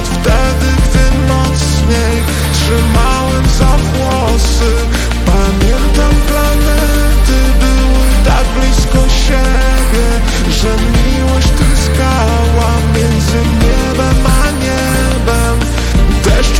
Wtedy, gdy mocniej trzymałem za włosy. Pamiętam plany